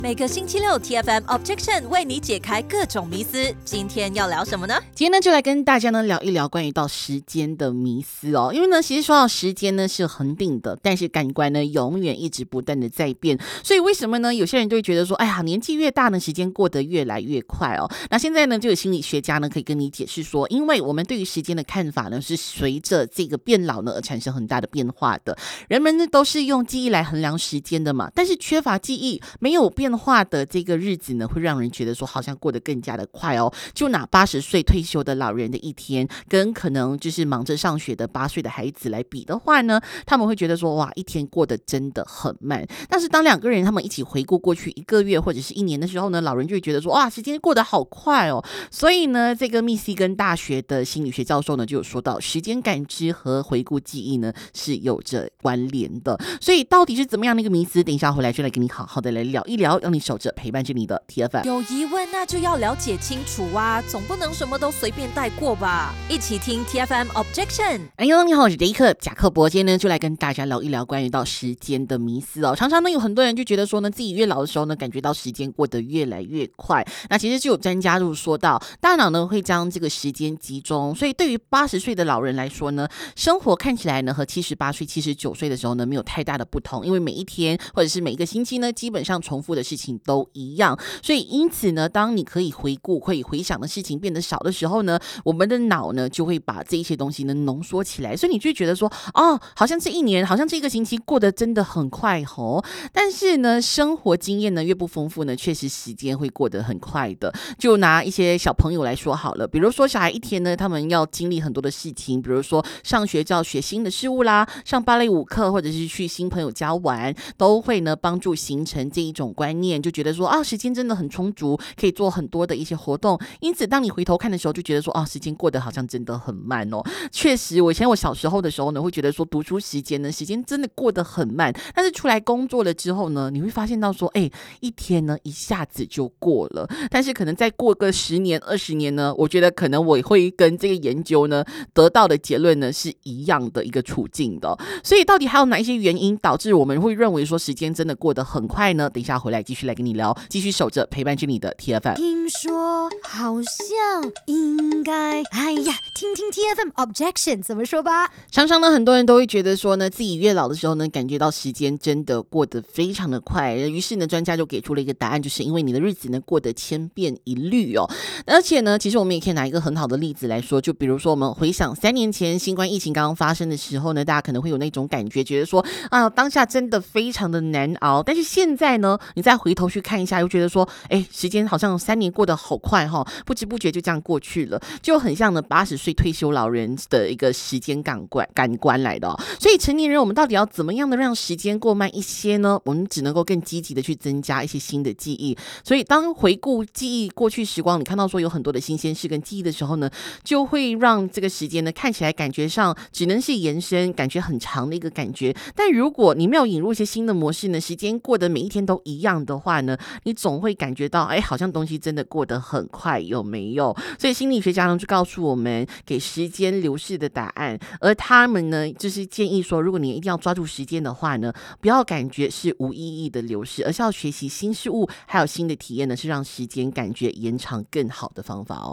每个星期六 TFM Objection 为你解开各种迷思。今天要聊什么呢？ 今天呢，就来跟大家呢聊一聊关于到时间的迷思哦。因为呢，其实说到时间呢是恒定的，但是感官呢永远一直不断的在变。所以为什么呢？有些人都会觉得说，哎呀，年纪越大呢，时间过得越来越快哦。那现在呢，就有心理学家呢可以跟你解释说，因为我们对于时间的看法呢是随着这个变老呢而产生很大的变化的。人们呢都是用记忆来衡量时间的嘛，但是缺乏记忆、没有变化的这个日子呢，会让人觉得说好像过得更加的快哦。就拿80岁退休的老人的一天，跟可能就是忙着上学的8岁的孩子来比的话呢，他们会觉得说哇，一天过得真的很慢。但是当两个人他们一起回顾过去1个月或者是1年的时候呢，老人就会觉得说哇，时间过得好快哦。所以呢，这个密西根大学的心理学教授呢就有说到，时间感知和回顾记忆呢是有着关联的。所以到底是怎么样的一个迷思？等一下回来就来跟你好好的来聊一聊，让你守着陪伴着你的 TFM。 有疑问那就要了解清楚啊，总不能什么都随便带过吧？一起听 TFM Objection。 哎呦，你好，我是杰克贾克伯，今天呢就来跟大家聊一聊关于到时间的迷思哦。常常呢有很多人就觉得说呢，自己越老的时候呢，感觉到时间过得越来越快。那其实就有专家就说到，大脑呢会将这个时间集中，所以对于80岁的老人来说呢，生活看起来呢和78岁、79岁的时候呢没有太大的不同，因为每一天或者是每一个星期呢，基本上重复的事情都一样。所以因此呢，当你可以回顾、可以回想的事情变得少的时候呢，我们的脑呢就会把这一些东西呢浓缩起来，所以你就会觉得说，哦，好像这一年，好像这个星期过得真的很快哦。但是呢，生活经验呢越不丰富呢，确实时间会过得很快的。就拿一些小朋友来说好了，比如说小孩一天呢，他们要经历很多的事情，比如说上学就要学新的事物啦，上芭蕾舞课或者是去新朋友家玩，都会呢帮助形成这一种观念，就觉得说啊，时间真的很充足，可以做很多的一些活动。因此当你回头看的时候，就觉得说啊，时间过得好像真的很慢哦。确实，我以前我小时候的时候呢，会觉得说读书时间呢，时间真的过得很慢。但是出来工作了之后呢，你会发现到说，哎，一天呢一下子就过了。但是可能再过个10年、20年呢，我觉得可能我会跟这个研究呢得到的结论呢是一样的一个处境的。所以到底还有哪一些原因导致我们会认为说时间真的过得很快呢？等一下回来继续来跟你聊，继续守着陪伴着你的 TFM。 听说好像应该，哎呀，听听 TFM Objection 怎么说吧。 常常呢，很多人都会觉得说呢，自己越老的时候呢，感觉到时间真的过得非常的快。于是呢，专家就给出了一个答案，就是因为你的日子呢过得千变一律哦。而且呢，其实我们也可以拿一个很好的例子来说，就比如说我们回想3年前新冠疫情刚刚发生的时候呢，大家可能会有那种感觉，觉得说啊，当下真的非常的难熬。但是现在呢，你再回头去看一下，又觉得说，哎，时间好像3年过得好快哈，不知不觉就这样过去了，就很像呢80岁退休老人的一个时间感官来的哦。所以成年人我们到底要怎么样的让时间过慢一些呢？我们只能够更积极的去增加一些新的记忆。所以当回顾记忆过去时光，你看到说有很多的新鲜事跟记忆的时候呢，就会让这个时间呢看起来感觉上只能是延伸，感觉很长的一个感觉。但如果你没有引入一些新的模式呢，时间过得每一天都一样的话呢，你总会感觉到，哎，好像东西真的过得很快，有没有？所以心理学家呢就告诉我们，给时间流逝的答案。而他们呢，就是建议说，如果你一定要抓住时间的话呢，不要感觉是无意义的流逝，而是要学习新事物，还有新的体验呢，是让时间感觉延长更好的方法哦。